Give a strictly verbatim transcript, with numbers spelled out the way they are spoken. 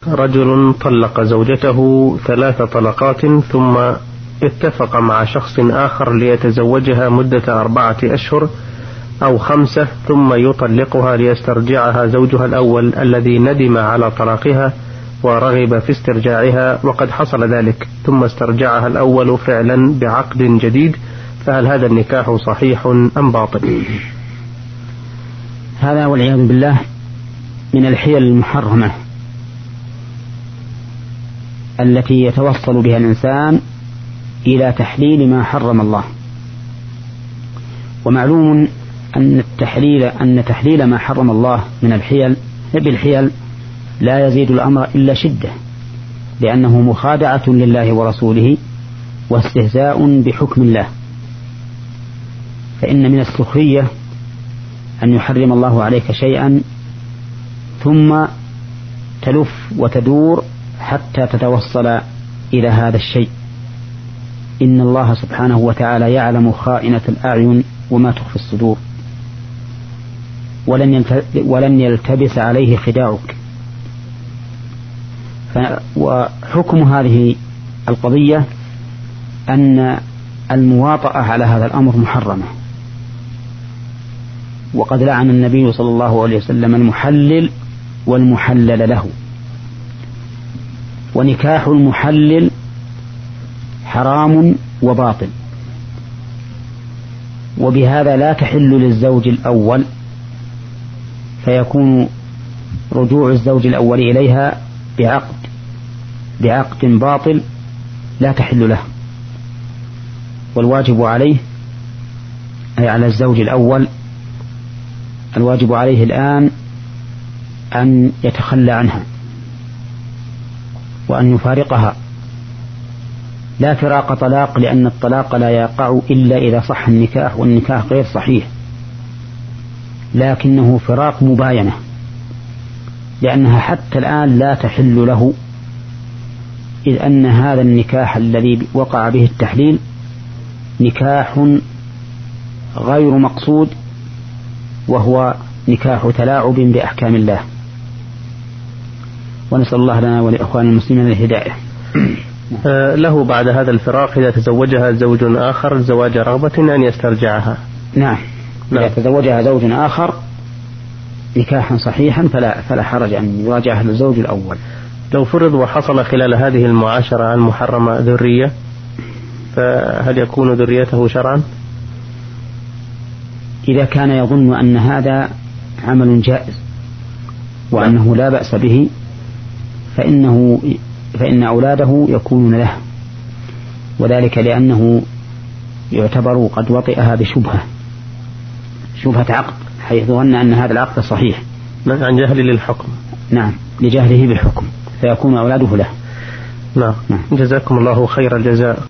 رجل طلق زوجته ثلاث طلقات ثم اتفق مع شخص آخر ليتزوجها مدة أربعة أشهر أو خمسة ثم يطلقها ليسترجعها زوجها الأول الذي ندم على طلاقها ورغب في استرجاعها، وقد حصل ذلك ثم استرجعها الأول فعلا بعقد جديد، فهل هذا النكاح صحيح أم باطل؟ هذا والعياذ بالله من الحيل المحرمة التي يتوصل بها الإنسان إلى تحليل ما حرم الله. ومعلوم أن التحليل أن تحليل ما حرم الله من الحيل بالحيل لا يزيد الأمر إلا شدة، لأنه مخادعة لله ورسوله واستهزاء بحكم الله. فإن من السخرية أن يحرم الله عليك شيئا ثم تلف وتدور حتى تتوصل إلى هذا الشيء. إن الله سبحانه وتعالى يعلم خائنة الأعين وما تخفي الصدور، ولن ولن يلتبس عليه خداعك. وحكم هذه القضية أن المواطأة على هذا الأمر محرمة، وقد لعن النبي صلى الله عليه وسلم المحلل والمحلل له. ونكاح المحلل حرام وباطل، وبهذا لا تحل للزوج الأول، فيكون رجوع الزوج الأول إليها بعقد بعقد باطل لا تحل له. والواجب عليه أي على الزوج الأول الواجب عليه الآن أن يتخلى عنها وأن يفارقها، لا فراق طلاق، لأن الطلاق لا يقع إلا إذا صح النكاح، والنكاح غير صحيح، لكنه فراق مباينة، لأنها حتى الآن لا تحل له، إذ أن هذا النكاح الذي وقع به التحليل نكاح غير مقصود، وهو نكاح تلاعب بأحكام الله. ونسأل الله لنا ولإخوان المسلمين الهداية. له بعد هذا الفراق إذا تزوجها زوج آخر زواج رغبة أن يسترجعها. نعم. نعم. إذا تزوجها زوج آخر نكاحا صحيحا فلا, فلا حرج أن يراجعها الزوج الأول. لو فرض وحصل خلال هذه المعاشرة المحرمة ذرية، فهل يكون ذريته شرعا؟ إذا كان يظن أن هذا عمل جائز وأنه لا بأس به فإنه فإن أولاده يكونون له، وذلك لأنه يعتبر قد وطئها بشبهة شبهة عقد، حيث ظن أن هذا العقد صحيح عن جهل للحكم. نعم، لجهله بالحكم، فيكون أولاده له. نعم. نعم. جزاكم الله خير الجزاء.